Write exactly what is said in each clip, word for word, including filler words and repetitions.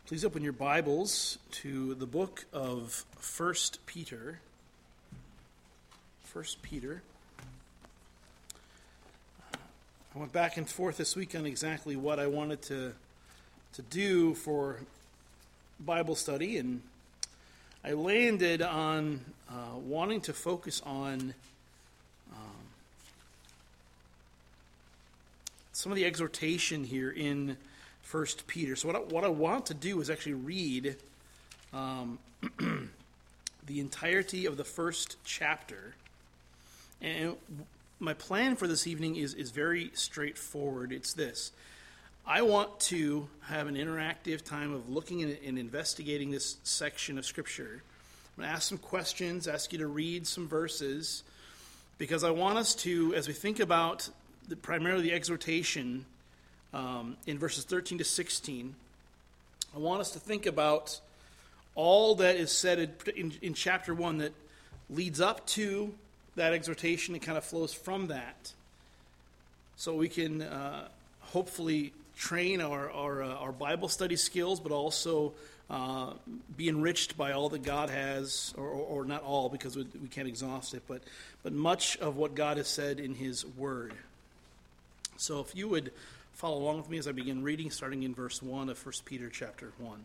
Please open your Bibles to the book of First Peter. First Peter. I went back and forth this week on exactly what I wanted to, to do for Bible study, and I landed on uh, wanting to focus on um, some of the exhortation here in First Peter. So what I, what I want to do is actually read um, the entirety of the first chapter. And my plan for this evening is, is very straightforward. It's this. I want to have an interactive time of looking at and investigating this section of Scripture. I'm going to ask some questions, ask you to read some verses, because I want us to, as we think about the, primarily the exhortation Um, in verses thirteen to sixteen, I want us to think about all that is said in, in chapter one that leads up to that exhortation and kind of flows from that, so we can uh, hopefully train our our, uh, our Bible study skills, but also uh, be enriched by all that God has, or, or, or not all, because we, we can't exhaust it, but but much of what God has said in His Word. So if you would follow along with me as I begin reading, starting in verse one of First Peter chapter one.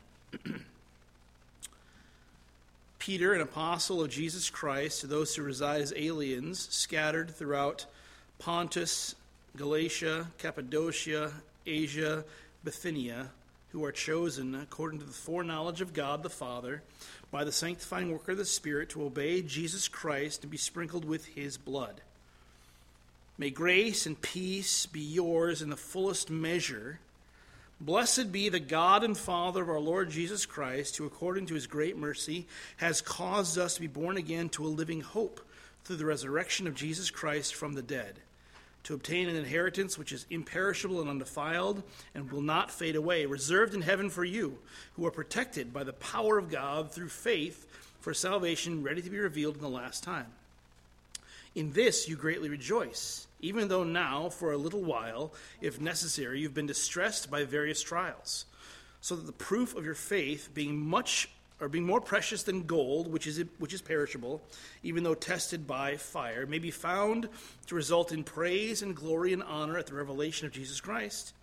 Peter, an apostle of Jesus Christ, to those who reside as aliens, scattered throughout Pontus, Galatia, Cappadocia, Asia, Bithynia, who are chosen according to the foreknowledge of God the Father, by the sanctifying work of the Spirit, to obey Jesus Christ and be sprinkled with His blood. May grace and peace be yours in the fullest measure. Blessed be the God and Father of our Lord Jesus Christ, who according to His great mercy has caused us to be born again to a living hope through the resurrection of Jesus Christ from the dead, to obtain an inheritance which is imperishable and undefiled and will not fade away, reserved in heaven for you, who are protected by the power of God through faith for salvation ready to be revealed in the last time. In this you greatly rejoice, even though now, for a little while, if necessary, you've been distressed by various trials, so that the proof of your faith, being much or being more precious than gold, which is which is perishable, even though tested by fire, may be found to result in praise and glory and honor at the revelation of Jesus Christ.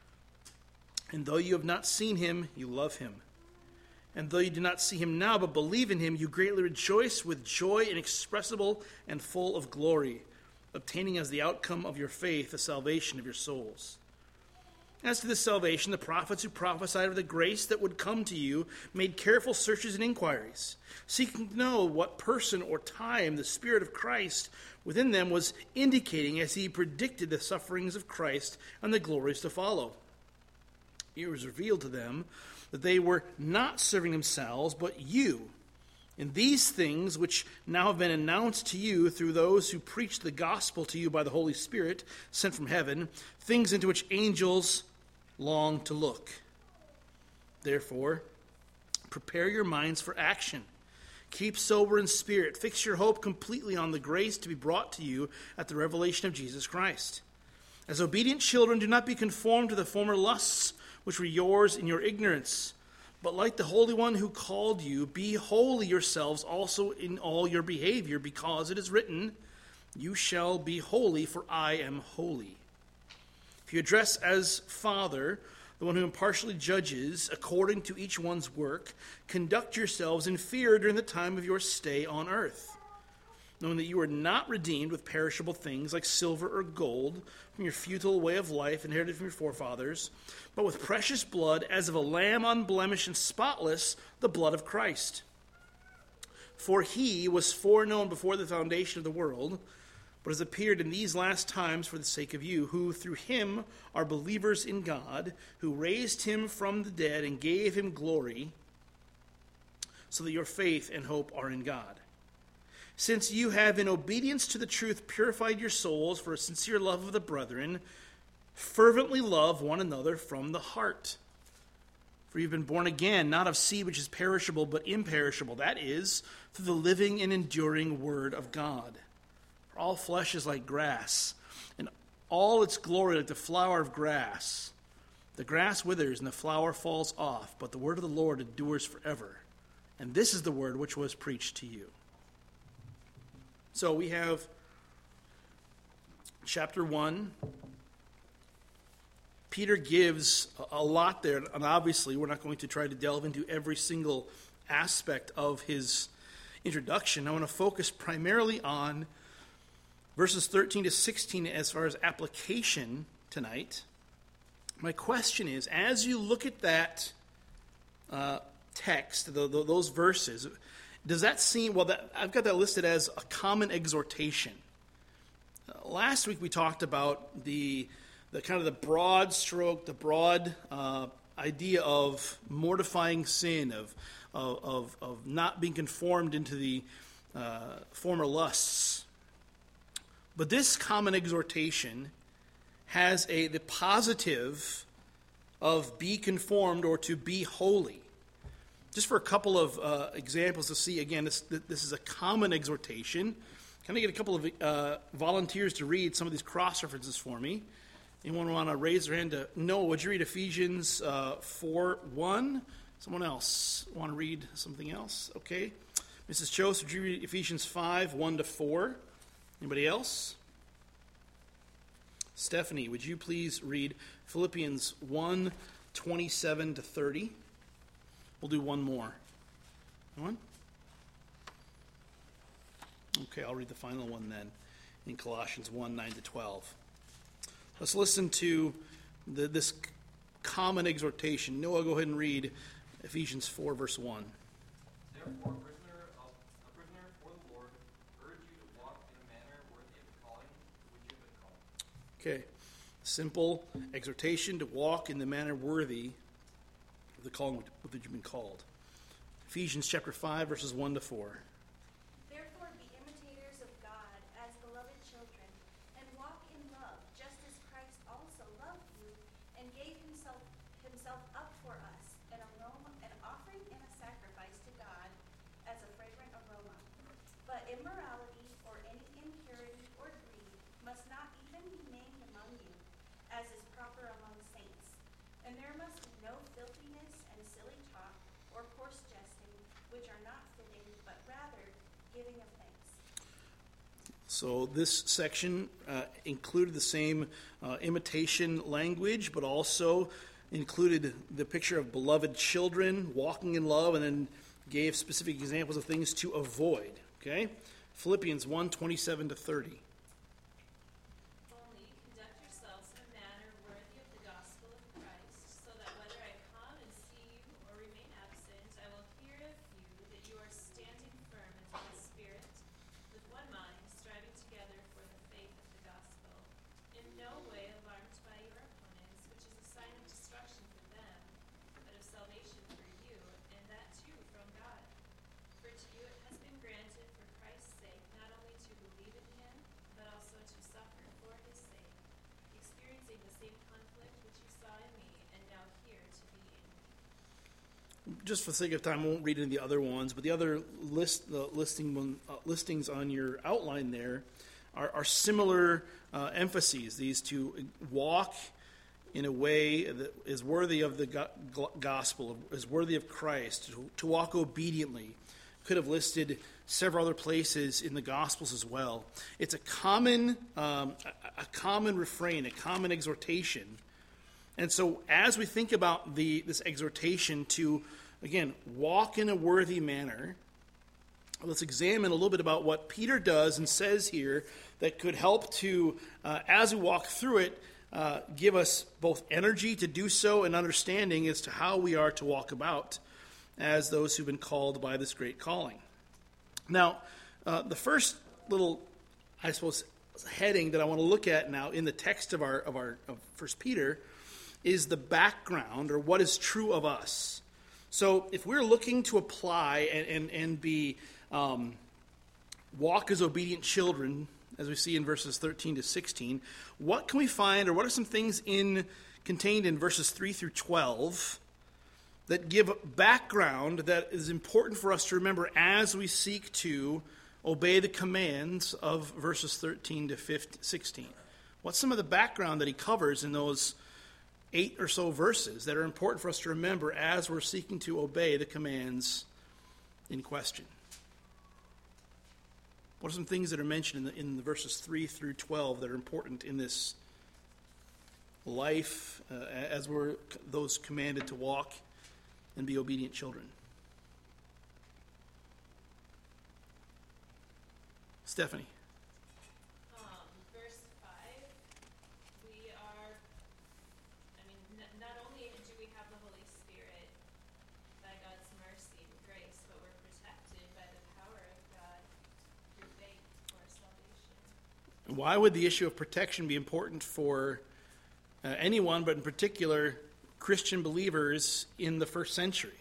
And though you have not seen Him, you love Him. And though you do not see Him now, but believe in Him, you greatly rejoice with joy inexpressible and full of glory, obtaining as the outcome of your faith the salvation of your souls. As to this salvation, the prophets who prophesied of the grace that would come to you made careful searches and inquiries, seeking to know what person or time the Spirit of Christ within them was indicating as He predicted the sufferings of Christ and the glories to follow. It was revealed to them that they were not serving themselves, but you, in these things which now have been announced to you through those who preach the gospel to you by the Holy Spirit sent from heaven, things into which angels long to look. Therefore, prepare your minds for action. Keep sober in spirit. Fix your hope completely on the grace to be brought to you at the revelation of Jesus Christ. As obedient children, do not be conformed to the former lusts which were yours in your ignorance. But like the Holy One who called you, be holy yourselves also in all your behavior, because it is written, you shall be holy, for I am holy. If you address as Father the one who impartially judges according to each one's work, conduct yourselves in fear during the time of your stay on earth, knowing that you are not redeemed with perishable things like silver or gold from your futile way of life inherited from your forefathers, but with precious blood as of a lamb unblemished and spotless, the blood of Christ. For He was foreknown before the foundation of the world, but has appeared in these last times for the sake of you, who through Him are believers in God, who raised Him from the dead and gave Him glory, so that your faith and hope are in God. Since you have, in obedience to the truth, purified your souls for a sincere love of the brethren, fervently love one another from the heart. For you've been born again, not of seed which is perishable, but imperishable. That is, through the living and enduring Word of God. For all flesh is like grass, and all its glory like the flower of grass. The grass withers and the flower falls off, but the word of the Lord endures forever. And this is the word which was preached to you. So we have chapter one. Peter gives a lot there, and obviously we're not going to try to delve into every single aspect of his introduction. I want to focus primarily on verses thirteen to sixteen as far as application tonight. My question is, as you look at that uh, text, the, the, those verses, does that seem, well, that, I've got that listed as a common exhortation. Uh, last week we talked about the, the kind of the broad stroke, the broad uh, idea of mortifying sin, of, of, of not being conformed into the uh, former lusts. But this common exhortation has a the positive of be conformed or to be holy. Just for a couple of uh, examples to see, again, this, this is a common exhortation. Can I get a couple of uh, volunteers to read some of these cross-references for me? Anyone want to raise their hand to, no, would you read Ephesians uh, four one? Someone else want to read something else? Okay. Missus Chose, would you read Ephesians five one to four? Anybody else? Stephanie, would you please read Philippians one twenty-seven to thirty? We'll do one more. One? Okay, I'll read the final one then in Colossians one nine to twelve. Let's listen to the, this common exhortation. Noah, go ahead and read Ephesians four, verse one. Therefore, prisoner of, a prisoner for the Lord, urge you to walk in a manner worthy of the calling to which you have been called. Okay, simple exhortation to walk in the manner worthy of the calling with which you've been called. Ephesians chapter five, verses one to four. Therefore be imitators of God as beloved children, and walk in love, just as Christ also loved you and gave himself himself up for us, an aroma, an offering and a sacrifice to God as a fragrant aroma. But immorality or any impurity or greed must not even be named among you, as is proper among saints. And there must be no filthiness and silly talk or coarse jesting, which are not fitting, but rather giving of thanks. So this section uh, included the same uh, imitation language, but also included the picture of beloved children walking in love, and then gave specific examples of things to avoid. Okay, Philippians one twenty-seven to thirty. Only conduct yourselves in a manner worthy of the gospel of Christ, so that whether I come and see you or remain absent, I will hear of you that you are standing firm in the Spirit, with one mind, striving together for the faith of the gospel, in no way alarmed by your opponents, which is a sign of destruction for them, but of salvation for you, and that too from God. For to you it has been granted for Christ's sake not only to believe in him, but also to suffer for his sake, experiencing the same conflict which you saw in me, and now hear to be in me. Just for the sake of time, I won't read any of the other ones, but the other list, the listing one, uh, listings on your outline there are, are similar uh, emphases. These to walk in a way that is worthy of the go- gospel, is worthy of Christ, to, to walk obediently. Could have listed several other places in the Gospels as well. It's a common, um, a, a common refrain, a common exhortation. And so, as we think about the this exhortation to, again, walk in a worthy manner, let's examine a little bit about what Peter does and says here that could help to, uh, as we walk through it, uh, give us both energy to do so and understanding as to how we are to walk about as those who've been called by this great calling. Now, uh, the first little, I suppose, heading that I want to look at now in the text of our of our of First Peter is the background, or what is true of us. So, if we're looking to apply and and, and be um, walk as obedient children, as we see in verses thirteen to sixteen, what can we find, or what are some things in contained in verses three through twelve that give background that is important for us to remember as we seek to obey the commands of verses thirteen to sixteen? What's some of the background that he covers in those eight or so verses that are important for us to remember as we're seeking to obey the commands in question. What are some things that are mentioned in the, in the verses three through twelve that are important in this life uh, as we're those commanded to walk and be obedient children? Stephanie. Um, verse five, we are, I mean, n- not only do we have the Holy Spirit by God's mercy and grace, but we're protected by the power of God through faith for salvation. Why would the issue of protection be important for uh, anyone, but in particular Christian believers in the first century?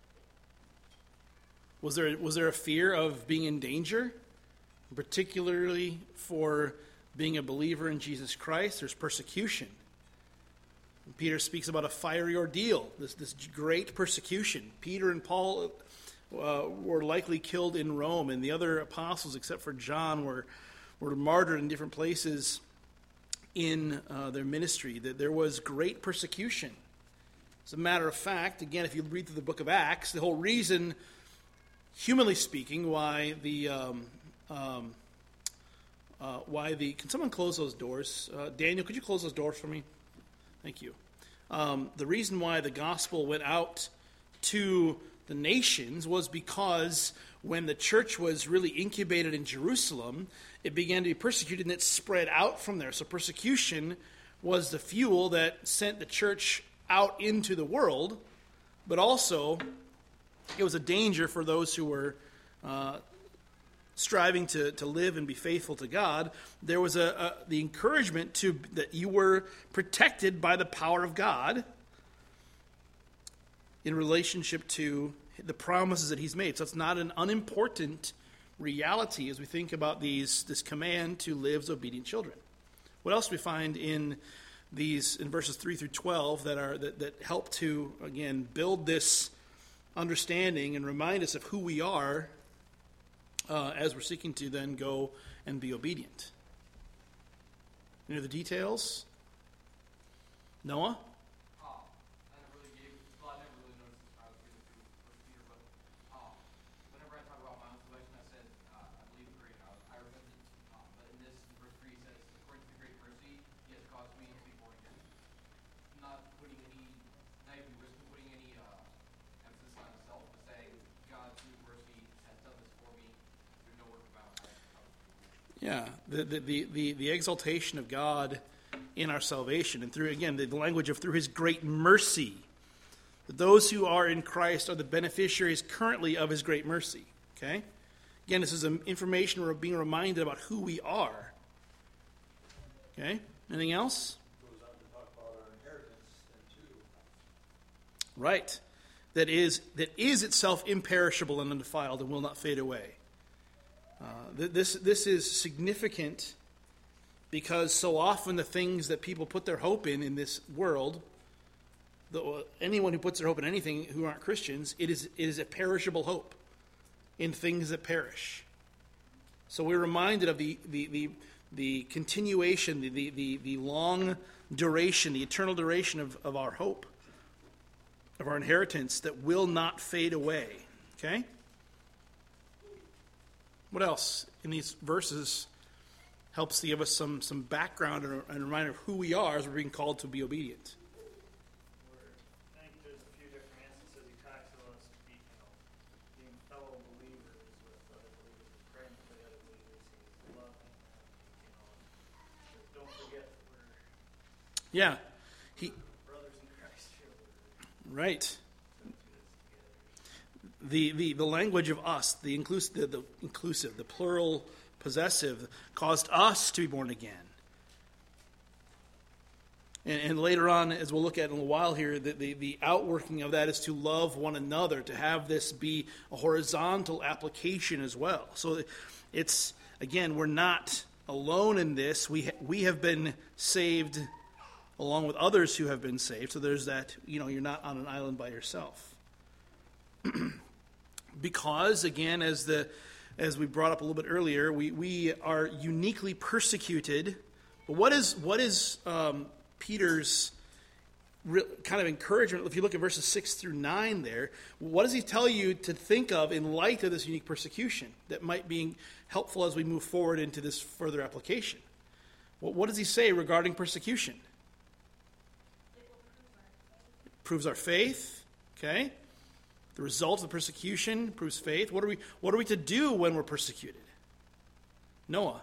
Was there was there a fear of being in danger? Particularly for being a believer in Jesus Christ, there's persecution. Peter speaks about a fiery ordeal, this, this great persecution. Peter and Paul uh, were likely killed in Rome, and the other apostles, except for John, were, were martyred in different places in uh, their ministry. That there was great persecution. As a matter of fact, again, if you read through the book of Acts, the whole reason, humanly speaking, why the... Um, Um, uh, why the... Can someone close those doors? Uh, Daniel, could you close those doors for me? Thank you. Um, the reason why the gospel went out to the nations was because when the church was really incubated in Jerusalem, it began to be persecuted and it spread out from there. So persecution was the fuel that sent the church out into the world, but also it was a danger for those who were uh, striving to, to live and be faithful to God. There was a, a the encouragement to that you were protected by the power of God in relationship to the promises that he's made. So it's not an unimportant reality as we think about these this command to live as obedient children. What else do we find in these in verses three through twelve that are that, that help to again build this understanding and remind us of who we are Uh, as we're seeking to then go and be obedient? Any of the details? Noah? Oh, I never really gave, well, I never really noticed this when I was reading through First Peter, but um, whenever I talk about my own salvation, I said, uh, I believe great, uh, I repented, um, but in this, in verse three, it says, according to the great mercy, he has caused me to be born again. Not putting any, not even risking putting any uh, emphasis on himself, but saying, God, through mercy, has done this for me. There's no work about it. Yeah, the, the, the, the, the exaltation of God in our salvation, and through, again, the, the language of through his great mercy. That those who are in Christ are the beneficiaries currently of his great mercy. Okay? Again, this is an information we're being reminded about who we are. Okay? Anything else? Goes on to talk about our inheritance then too. Right. That is that is itself imperishable and undefiled and will not fade away. Uh, th- this this is significant because so often the things that people put their hope in in this world, the, uh, anyone who puts their hope in anything who aren't Christians, it is it is a perishable hope in things that perish. So we're reminded of the the the, the continuation, the, the the the long duration, the eternal duration of, of our hope, of our inheritance that will not fade away. Okay? What else in these verses helps to give us some, some background and a, and a reminder of who we are as we're being called to be obedient? I think there's a few different instances he talks about us being, you know, being fellow believers with other believers, praying for the other believers, he's loving them, you know. But don't forget that we're Yeah. He, brothers in Christ here. right. We're to do this together. The, the, the language of us, the inclusive, the, the inclusive, the plural possessive, caused us to be born again. And, and later on, as we'll look at in a while here, the, the, the outworking of that is to love one another, to have this be a horizontal application as well. So it's, again, we're not alone in this. We, ha- we have been saved along with others who have been saved. So there's that, you know, you're not on an island by yourself. Because, again, as the as we brought up a little bit earlier, we, we are uniquely persecuted. But what is what is um, Peter's re- kind of encouragement. If you look at verses six through nine there, what does he tell you to think of in light of this unique persecution that might be helpful as we move forward into this further application? Well, what does he say regarding persecution? It proves our faith, okay? The result of the persecution proves faith. What are we, what are we to do when we're persecuted? Noah.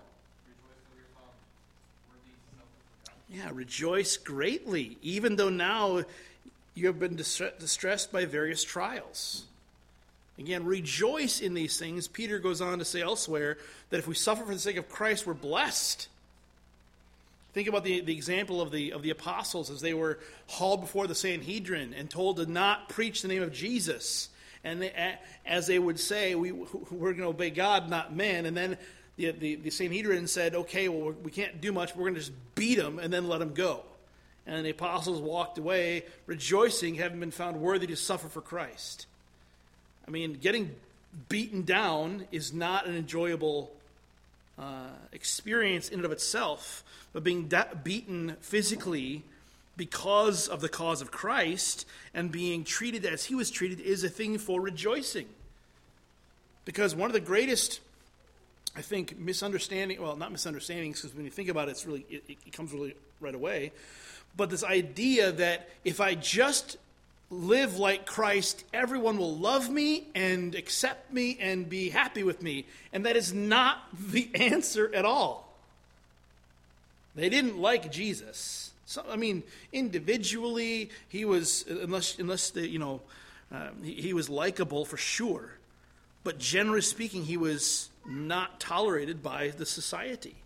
Yeah, rejoice greatly, even though now you have been distre- distressed by various trials. Again, rejoice in these things. Peter goes on to say elsewhere that if we suffer for the sake of Christ, we're blessed. Think about the, the example of the, of the apostles as they were hauled before the Sanhedrin and told to not preach the name of Jesus. And they, as they would say, we, we're going to obey God, not men. And then The, the, the Sanhedrin said, okay, well, we can't do much. We're going to just beat them and then let them go. And the apostles walked away rejoicing, having been found worthy to suffer for Christ. I mean, getting beaten down is not an enjoyable uh, experience in and of itself, but being da- beaten physically because of the cause of Christ and being treated as he was treated is a thing for rejoicing. Because one of the greatest, I think, misunderstanding, well, not misunderstandings, because when you think about it, it's really, it, it comes really right away. But this idea that if I just live like Christ, everyone will love me and accept me and be happy with me. And that is not the answer at all. They didn't like Jesus. So, I mean, individually, he was, unless, unless the, you know, uh, he, he was likable for sure. But generally speaking, he was not tolerated by the society.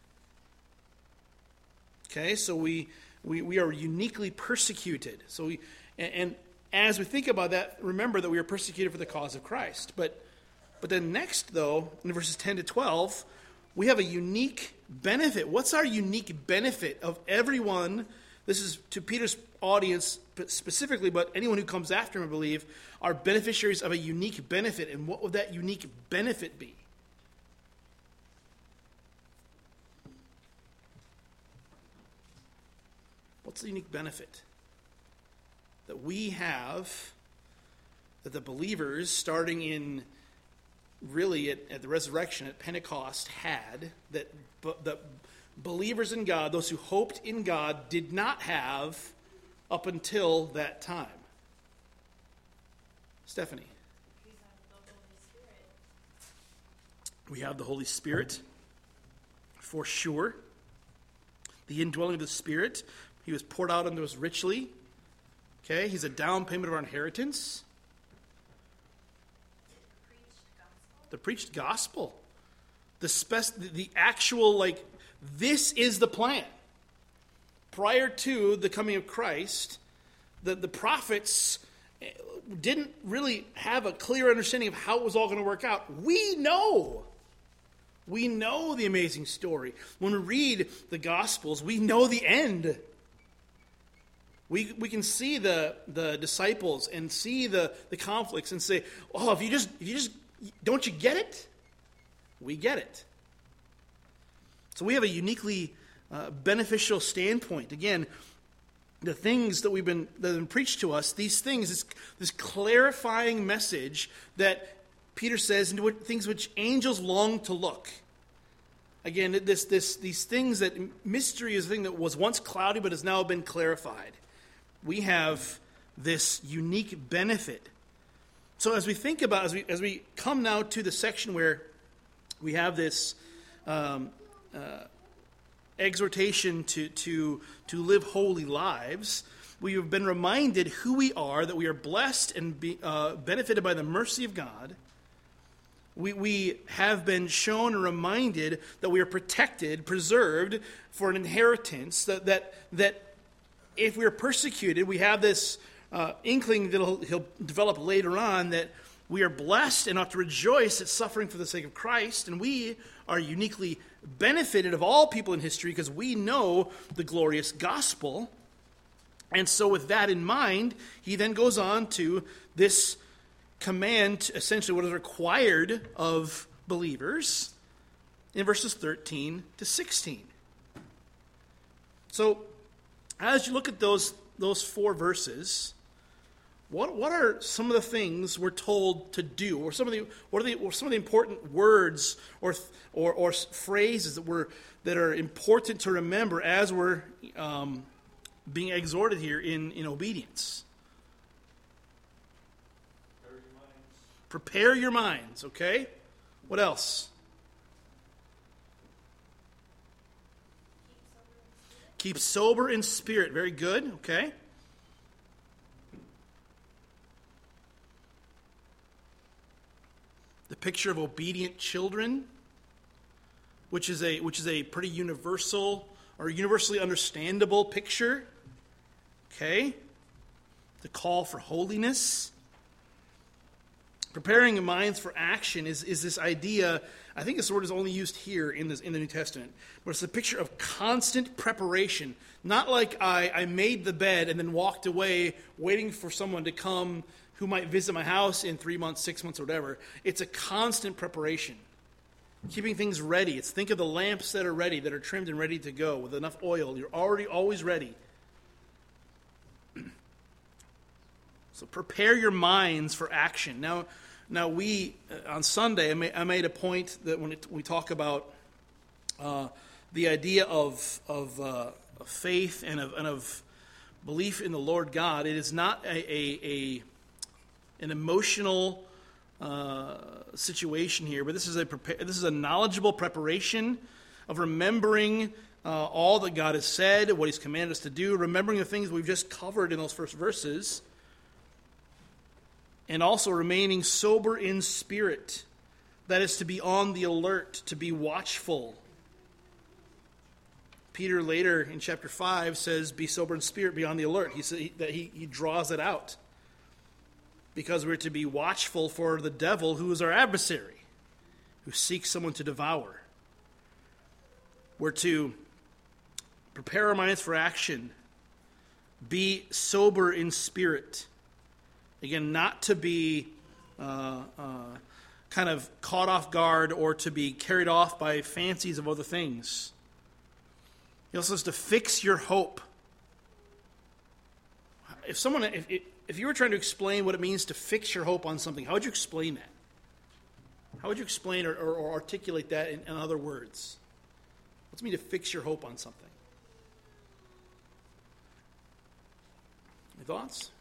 Okay, so we we, we are uniquely persecuted. So we and, and as we think about that, remember that we are persecuted for the cause of Christ. But but then next, though, in verses ten to twelve, we have a unique benefit. What's our unique benefit of everyone? This is to Peter's audience specifically, but anyone who comes after him, I believe, are beneficiaries of a unique benefit. And what would that unique benefit be? What's the unique benefit that we have, that the believers, starting in really at, at the resurrection at Pentecost, had, that the believers in God, those who hoped in God, did not have up until that time? Stephanie. We have the Holy Spirit, for sure. The indwelling of the Spirit. He was poured out unto us richly. Okay, he's a down payment of our inheritance. The preached gospel. The, spec- the actual, like, this is the plan. Prior to the coming of Christ, the, the prophets didn't really have a clear understanding of how it was all going to work out. We know. We know the amazing story. When we read the Gospels, we know the end. We we can see the, the disciples and see the, the conflicts and say, oh, if you just if you just don't you get it? We get it. So we have a uniquely uh, beneficial standpoint. Again, the things that we've been that have been preached to us, these things, this, this clarifying message that Peter says into what, things which angels long to look. Again, this this these things that mystery is a thing that was once cloudy but has now been clarified. We have this unique benefit. So as we think about, as we as we come now to the section where we have this um, uh, exhortation to to to live holy lives, we have been reminded who we are, that we are blessed and be, uh, benefited by the mercy of God. We we have been shown and reminded that we are protected, preserved for an inheritance, that that that. If we are persecuted, we have this uh, inkling that he'll, he'll develop later on, that we are blessed and ought to rejoice at suffering for the sake of Christ, and we are uniquely benefited of all people in history because we know the glorious gospel. And so with that in mind, he then goes on to this command, essentially what is required of believers, in verses thirteen to sixteen. So, as you look at those those four verses, what what are some of the things we're told to do, or some of the what are the or some of the important words or or, or phrases that we're that are important to remember as we're um, being exhorted here in, in obedience? Prepare your minds. Prepare your minds, okay? What else? Keep sober in spirit. Very good, okay? The picture of obedient children, which is a which is a pretty universal or universally understandable picture. Okay? The call for holiness. Preparing minds for action is, is this idea. I think this word is only used here in this in the New Testament, but it's a picture of constant preparation. Not like I, I made the bed and then walked away waiting for someone to come who might visit my house in three months, six months, or whatever. It's a constant preparation. Keeping things ready. It's think of the lamps that are ready, that are trimmed and ready to go with enough oil. You're already always ready. So prepare your minds for action. Now, now we, uh, on Sunday, I, ma- I made a point that when it, we talk about uh, the idea of, of, uh, of faith and of, and of belief in the Lord God, it is not a, a, a an emotional uh, situation here, but this is a prepare, this is a knowledgeable preparation of remembering uh, all that God has said, what He's commanded us to do, remembering the things we've just covered in those first verses, and also remaining sober in spirit. That is to be on the alert, to be watchful. Peter later in chapter five says, be sober in spirit, be on the alert. He says that he, he draws it out. Because we're to be watchful for the devil, who is our adversary, who seeks someone to devour. We're to prepare our minds for action, be sober in spirit. Again, not to be uh, uh, kind of caught off guard or to be carried off by fancies of other things. He also says to fix your hope. If someone, if, if you were trying to explain what it means to fix your hope on something, how would you explain that? How would you explain or, or, or articulate that in, in other words? What's it mean to fix your hope on something? Any thoughts?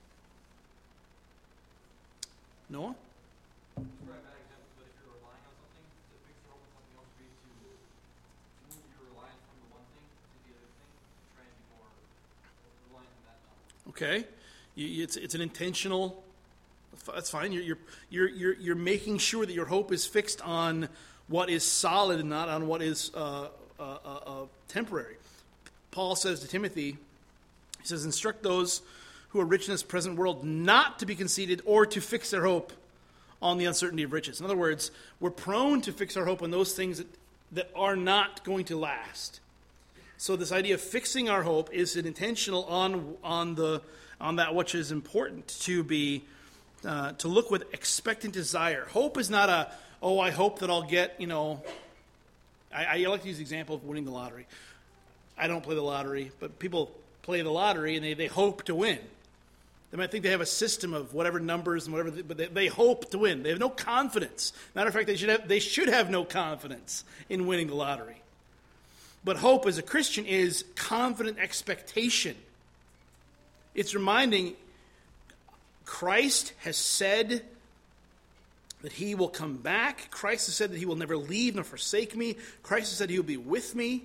Noah? It's probably a bad example, but if you're relying on something, to fix your hope on something else would be to move your reliance from the one thing to the other thing, to try and be more reliant on that now. Okay. You, it's it's an intentional. That's fine. You're you're you're you're making sure that your hope is fixed on what is solid and not on what is uh, uh, uh, uh, temporary. Paul says to Timothy, he says, instruct those who are rich in this present world not to be conceited or to fix their hope on the uncertainty of riches. In other words, we're prone to fix our hope on those things that, that are not going to last. So this idea of fixing our hope is an intentional on on the on that which is important, to be uh, to look with expectant desire. Hope is not a, oh, I hope that I'll get, you know, I, I like to use the example of winning the lottery. I don't play the lottery, but people play the lottery and they, they hope to win. They might think they have a system of whatever numbers and whatever, but they, they hope to win. They have no confidence. Matter of fact, they should have they should have no confidence in winning the lottery. But hope as a Christian is confident expectation. It's reminding Christ has said that He will come back. Christ has said that He will never leave nor forsake me. Christ has said He will be with me.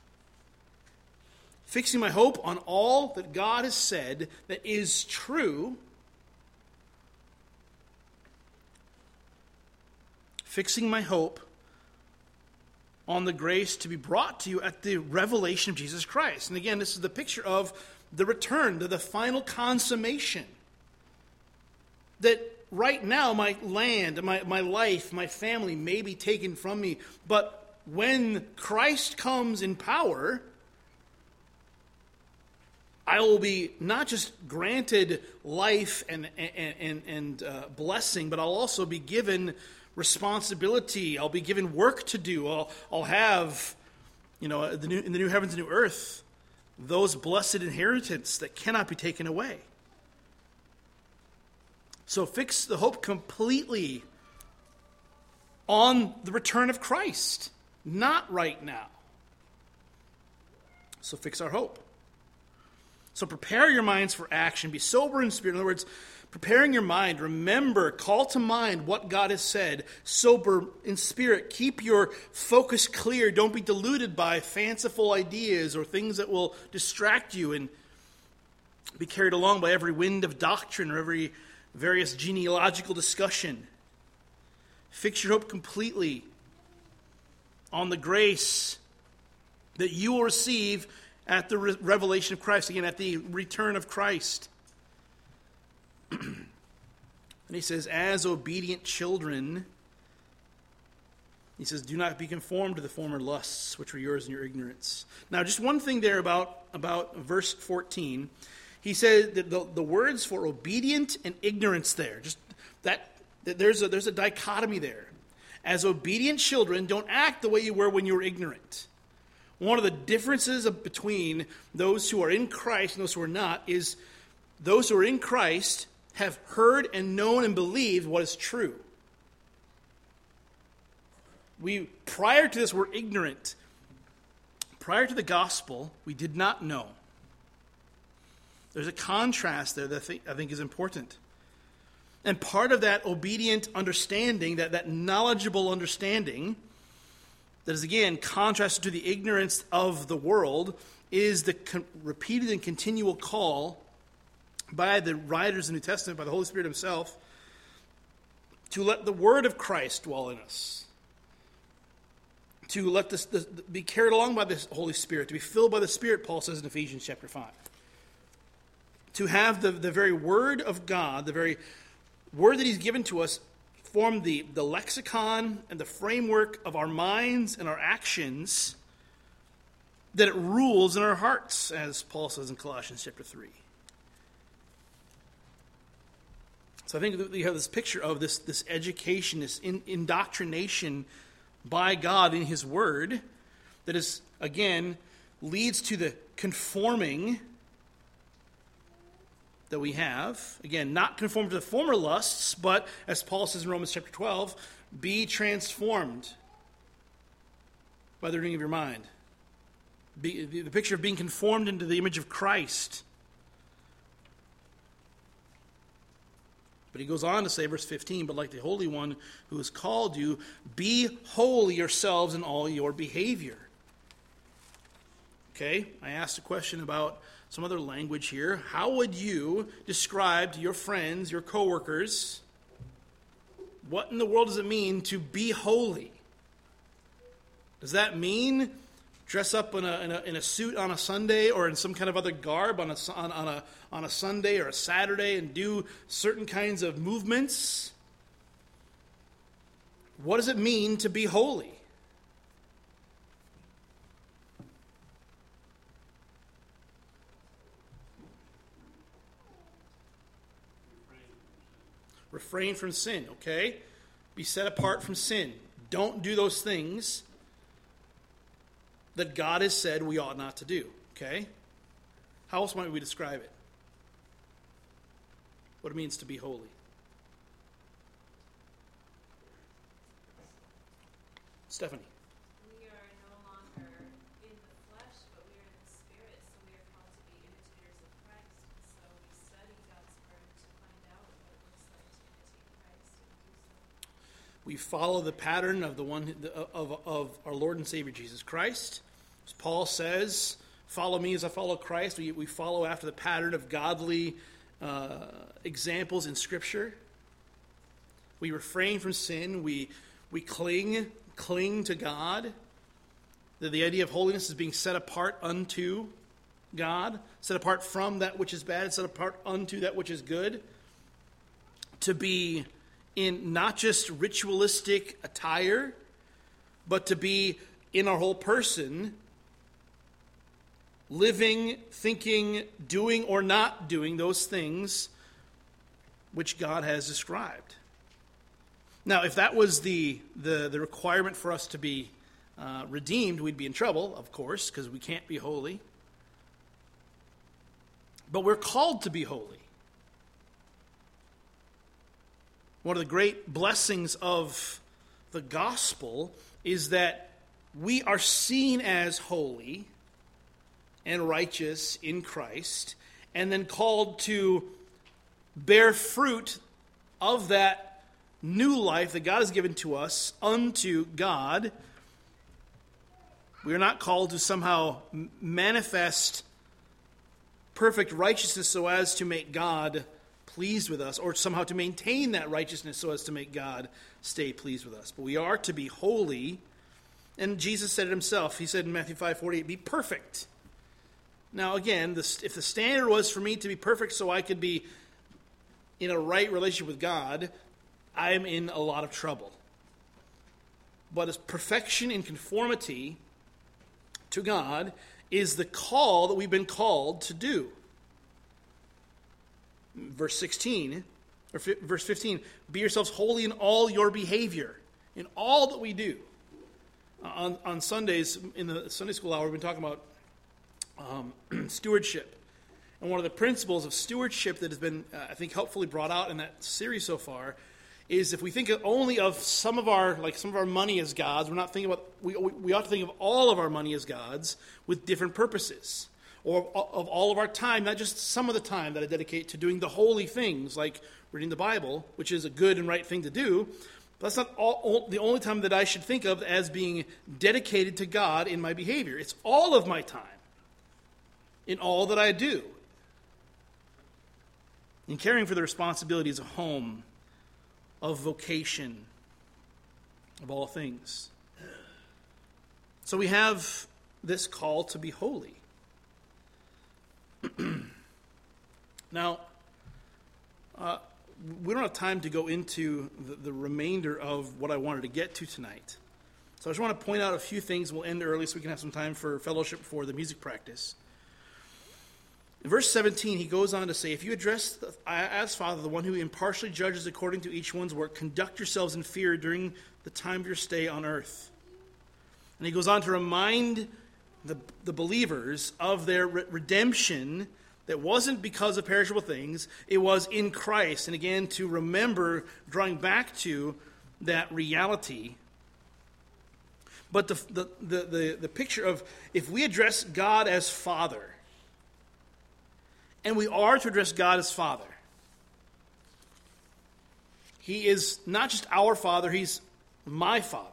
Fixing my hope on all that God has said that is true. Fixing my hope on the grace to be brought to you at the revelation of Jesus Christ. And again, this is the picture of the return, to the final consummation. That right now my land, my, my life, my family may be taken from me, but when Christ comes in power, I will be not just granted life and, and, and, and uh, blessing, but I'll also be given responsibility. I'll be given work to do. I'll, I'll have, you know, the new, in the new heavens and new earth, those blessed inheritance that cannot be taken away. So fix the hope completely on the return of Christ, not right now. So fix our hope. So prepare your minds for action. Be sober in spirit. In other words, preparing your mind, remember, call to mind what God has said. Sober in spirit. Keep your focus clear. Don't be deluded by fanciful ideas or things that will distract you and be carried along by every wind of doctrine or every various genealogical discussion. Fix your hope completely on the grace that you will receive at the re- revelation of Christ, again, at the return of Christ. And he says, as obedient children, he says, do not be conformed to the former lusts which were yours in your ignorance. Now, just one thing there about, about verse fourteen. He said that the, the words for obedient and ignorance there, just that, that there's a, there's a dichotomy there. As obedient children, don't act the way you were when you were ignorant. One of the differences of, between those who are in Christ and those who are not is those who are in Christ have heard and known and believed what is true. We, prior to this, were ignorant. Prior to the gospel, we did not know. There's a contrast there that I think, I think is important. And part of that obedient understanding, that, that knowledgeable understanding, that is again contrasted to the ignorance of the world, is the con- repeated and continual call by the writers of the New Testament, by the Holy Spirit himself, to let the word of Christ dwell in us. To let this, this be carried along by the Holy Spirit, to be filled by the Spirit, Paul says in Ephesians chapter five. To have the, the very word of God, the very word that he's given to us, form the, the lexicon and the framework of our minds and our actions, that it rules in our hearts, as Paul says in Colossians chapter three. So I think that we have this picture of this, this education, this in, indoctrination by God in his word, that is, again, leads to the conforming that we have. Again, not conform to the former lusts, but, as Paul says in Romans chapter twelve, be transformed by the renewing of your mind. Be, the, the picture of being conformed into the image of Christ. But he goes on to say, verse fifteen, but like the Holy One who has called you, be holy yourselves in all your behavior. Okay, I asked a question about some other language here. How would you describe to your friends, your coworkers, what in the world does it mean to be holy? Does that mean dress up in a, in a, in a suit on a Sunday or in some kind of other garb on a, on, on, a, on a Sunday or a Saturday and do certain kinds of movements? What does it mean to be holy? Refrain from sin, okay? Be set apart from sin. Don't do those things that God has said we ought not to do, okay? How else might we describe it? What it means to be holy. Stephanie. We are no longer in the flesh, but we are in the spirit, so we are called to be imitators of Christ. And so we study God's word to find out what it looks like to imitate Christ and do so. We follow the pattern of the one of, of our Lord and Savior Jesus Christ. As Paul says, follow me as I follow Christ. We, we follow after the pattern of godly uh, examples in Scripture. We refrain from sin. We we cling cling to God. The, the idea of holiness is being set apart unto God, set apart from that which is bad, set apart unto that which is good. To be in not just ritualistic attire, but to be in our whole person, living, thinking, doing, or not doing those things which God has described. Now, if that was the, the, the requirement for us to be uh, redeemed, we'd be in trouble, of course, because we can't be holy. But we're called to be holy. One of the great blessings of the gospel is that we are seen as holy and righteous in Christ, and then called to bear fruit of that new life that God has given to us unto God. We are not called to somehow manifest perfect righteousness so as to make God pleased with us, or somehow to maintain that righteousness so as to make God stay pleased with us. But we are to be holy, and Jesus said it himself. He said in Matthew five forty-eight, be perfect. Now again, this, if the standard was for me to be perfect so I could be in a right relationship with God, I'm in a lot of trouble. But as perfection in conformity to God is the call that we've been called to do. Verse sixteen, or verse fifteen, be yourselves holy in all your behavior, in all that we do. Uh, on, on Sundays, in the Sunday school hour, we've been talking about um, stewardship. And one of the principles of stewardship that has been, uh, I think, helpfully brought out in that series so far is if we think only of some of our, like some of our money as gods, we're not thinking about, we, we ought to think of all of our money as gods with different purposes. Or of all of our time, not just some of the time that I dedicate to doing the holy things, like reading the Bible, which is a good and right thing to do. But that's not all, the only time that I should think of as being dedicated to God in my behavior. It's all of my time, in all that I do. In caring for the responsibilities of home, of vocation, of all things. So we have this call to be holy. Now, uh, we don't have time to go into the, the remainder of what I wanted to get to tonight. So I just want to point out a few things. We'll end early so we can have some time for fellowship before the music practice. In verse seventeen, he goes on to say, if you address the, as Father, the one who impartially judges according to each one's work, conduct yourselves in fear during the time of your stay on earth. And he goes on to remind the, the believers of their re- redemption that wasn't because of perishable things, it was in Christ. And again, to remember, drawing back to that reality. But the, the, the, the, the picture of, if we address God as Father, and we are to address God as Father, He is not just our Father, He's my Father.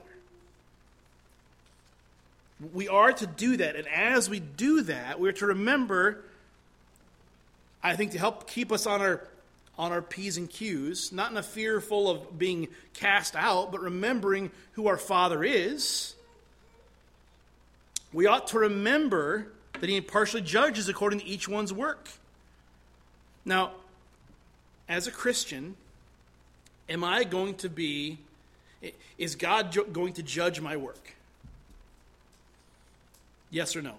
We are to do that, and as we do that, we're to remember, I think, to help keep us on our on our P's and Q's, not in a fearful of being cast out, but remembering who our Father is. We ought to remember that He impartially judges according to each one's work. Now, as a Christian, am I going to be, is God ju- going to judge my work? Yes or no?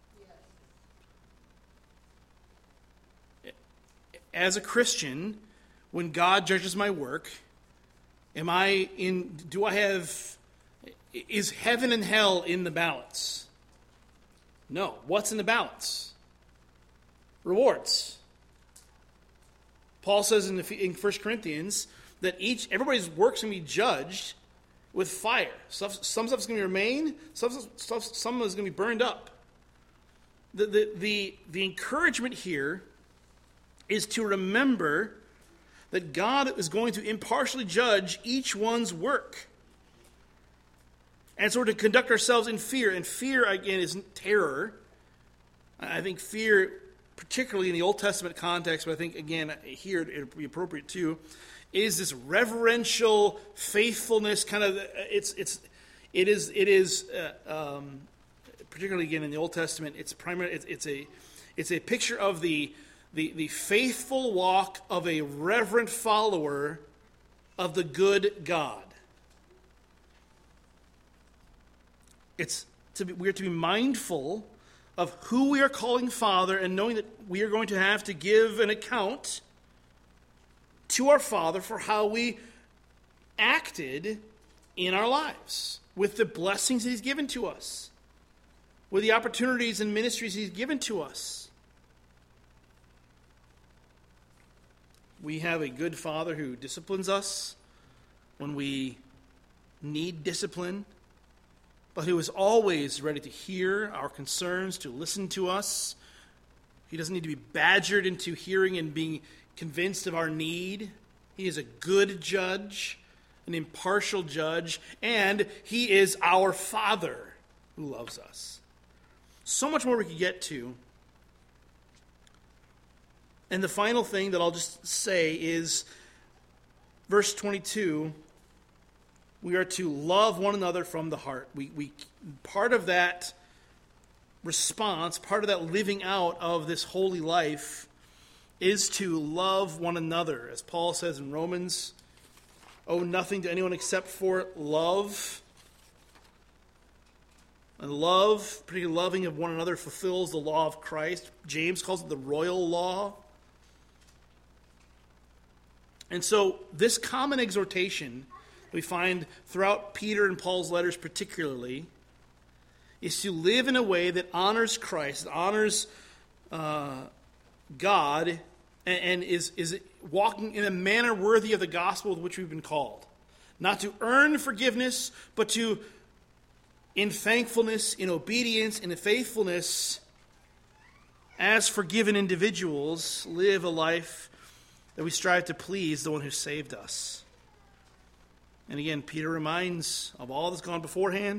Yes. As a Christian, when God judges my work, am I in, do I have, is heaven and hell in the balance? No. What's in the balance? Rewards. Paul says in, the, in First Corinthians that each everybody's work's going to be judged with fire. Stuff, some stuff's going to remain, some stuff, some is going to be burned up. The, the, the, the encouragement here is to remember that God is going to impartially judge each one's work. And so we're to conduct ourselves in fear. And fear, again, isn't terror. I think fear, particularly in the Old Testament context, but I think, again, here it would be appropriate too, is this reverential faithfulness, kind of, it's, it's, it is, it is, uh, um, particularly again in the Old Testament, it's primary, it's, it's a, it's a picture of the, the, the faithful walk of a reverent follower of the good God. It's to be, we are to be mindful of who we are calling Father, and knowing that we are going to have to give an account to our Father for how we acted in our lives, with the blessings that He's given to us, with the opportunities and ministries He's given to us. We have a good Father who disciplines us when we need discipline, but who is always ready to hear our concerns, to listen to us. He doesn't need to be badgered into hearing and being convinced of our need. He is a good judge, an impartial judge, and he is our Father who loves us. So much more we could get to. And the final thing that I'll just say is verse twenty-two, we are to love one another from the heart. We, we part of that response, part of that living out of this holy life is to love one another. As Paul says in Romans, owe nothing to anyone except for love. And love, particularly loving of one another, fulfills the law of Christ. James calls it the royal law. And so this common exhortation we find throughout Peter and Paul's letters particularly is to live in a way that honors Christ, honors uh, God, and, and is, is walking in a manner worthy of the gospel with which we've been called. Not to earn forgiveness, but to, in thankfulness, in obedience, in faithfulness, as forgiven individuals, live a life that we strive to please the one who saved us. And again, Peter reminds of all that's gone beforehand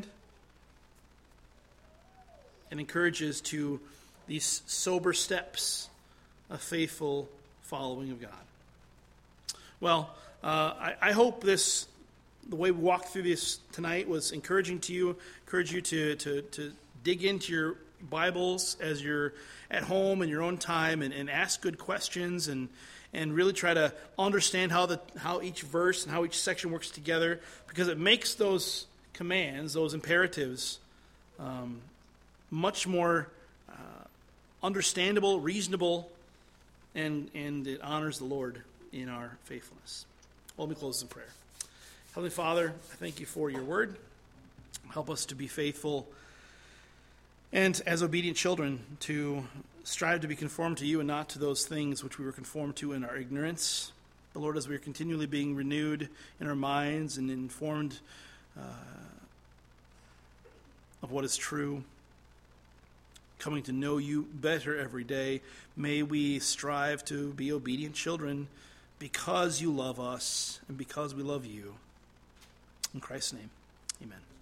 and encourages to these sober steps of faithful following of God. Well, uh, I, I hope this, the way we walked through this tonight was encouraging to you, encourage you to, to, to dig into your Bibles as you're at home in your own time and, and ask good questions and and really try to understand how the how each verse and how each section works together, because it makes those commands, those imperatives, um, much more uh, understandable, reasonable, and and it honors the Lord in our faithfulness. Well, let me close in prayer. Heavenly Father, I thank you for your word. Help us to be faithful and as obedient children to strive to be conformed to you and not to those things which we were conformed to in our ignorance. But Lord, as we are continually being renewed in our minds and informed uh, of what is true, coming to know you better every day, may we strive to be obedient children because you love us and because we love you. In Christ's name, amen.